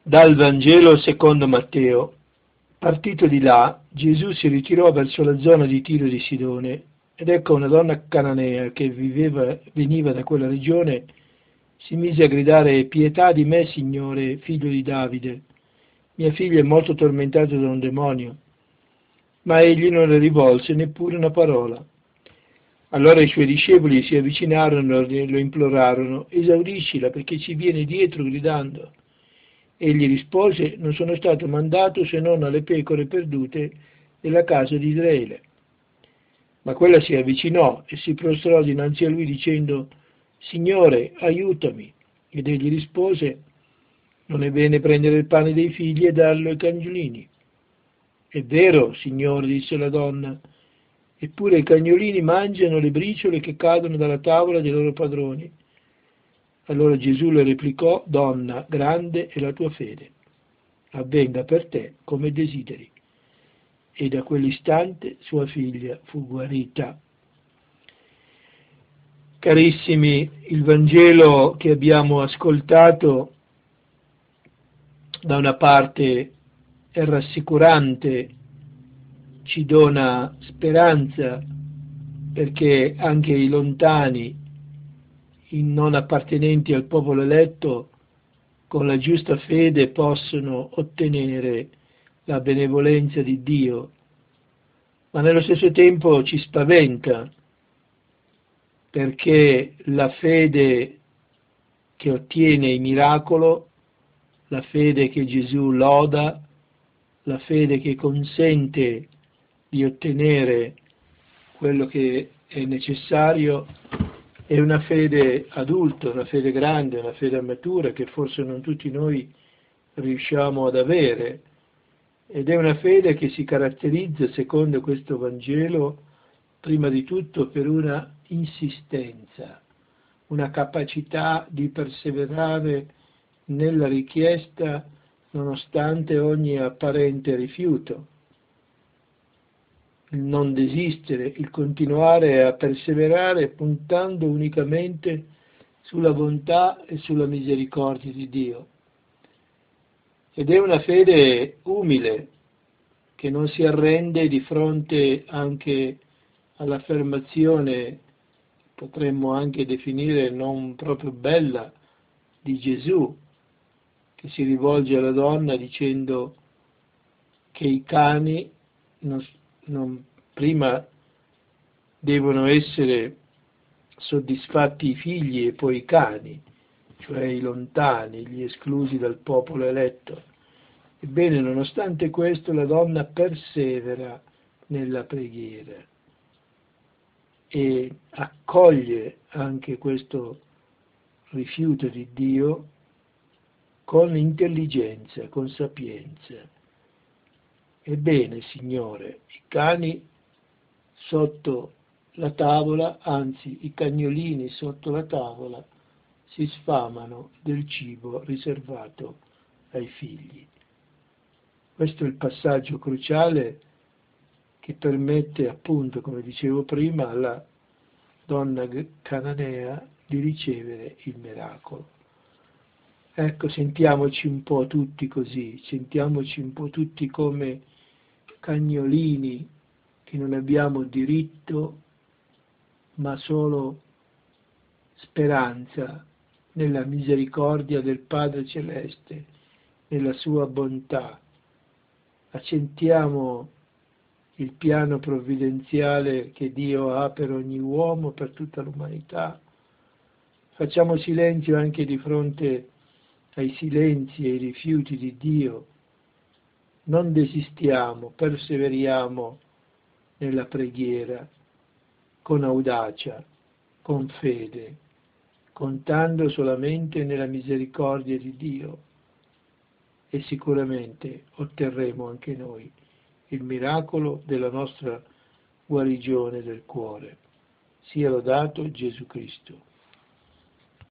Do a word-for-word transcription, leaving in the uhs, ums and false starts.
Dal Vangelo secondo Matteo. Partito di là, Gesù si ritirò verso la zona di Tiro di Sidone, ed ecco una donna cananea che viveva, veniva da quella regione, si mise a gridare: «Pietà di me, Signore, figlio di Davide. Mia figlia è molto tormentata da un demonio». Ma egli non le rivolse neppure una parola. Allora i suoi discepoli si avvicinarono e lo implorarono: «Esauriscila, perché ci viene dietro gridando». Egli rispose: «Non sono stato mandato se non alle pecore perdute della casa di Israele». Ma quella si avvicinò e si prostrò dinanzi a lui dicendo: «Signore, aiutami». Ed egli rispose: «Non è bene prendere il pane dei figli e darlo ai cagnolini». «È vero, Signore», disse la donna, «eppure i cagnolini mangiano le briciole che cadono dalla tavola dei loro padroni». Allora Gesù le replicò: «Donna, grande è la tua fede, avvenga per te come desideri». E da quell'istante sua figlia fu guarita. Carissimi, il Vangelo che abbiamo ascoltato da una parte è rassicurante, ci dona speranza, perché anche i lontani, i non appartenenti al popolo eletto, con la giusta fede possono ottenere la benevolenza di Dio, ma nello stesso tempo ci spaventa, perché la fede che ottiene il miracolo, la fede che Gesù loda, la fede che consente di ottenere quello che è necessario, è una fede adulta, una fede grande, una fede matura che forse non tutti noi riusciamo ad avere, ed è una fede che si caratterizza, secondo questo Vangelo, prima di tutto per una insistenza, una capacità di perseverare nella richiesta nonostante ogni apparente rifiuto, il non desistere, il continuare a perseverare puntando unicamente sulla bontà e sulla misericordia di Dio. Ed è una fede umile, che non si arrende di fronte anche all'affermazione, potremmo anche definire non proprio bella, di Gesù, che si rivolge alla donna dicendo che i cani non, non, prima devono essere soddisfatti i figli e poi i cani, cioè i lontani, gli esclusi dal popolo eletto. Ebbene, nonostante questo, la donna persevera nella preghiera e accoglie anche questo rifiuto di Dio con intelligenza, con sapienza. Ebbene, Signore, i cani sotto la tavola, anzi i cagnolini sotto la tavola, si sfamano del cibo riservato ai figli. Questo è il passaggio cruciale che permette, appunto, come dicevo prima, alla donna cananea di ricevere il miracolo. Ecco, sentiamoci un po' tutti così, sentiamoci un po' tutti come cagnolini che non abbiamo diritto, ma solo speranza nella misericordia del Padre Celeste, nella sua bontà. Accettiamo il piano provvidenziale che Dio ha per ogni uomo, per tutta l'umanità. Facciamo silenzio anche di fronte ai silenzi e ai rifiuti di Dio. Non desistiamo, perseveriamo nella preghiera con audacia, con fede, contando solamente nella misericordia di Dio, e sicuramente otterremo anche noi il miracolo della nostra guarigione del cuore. Sia lodato Gesù Cristo.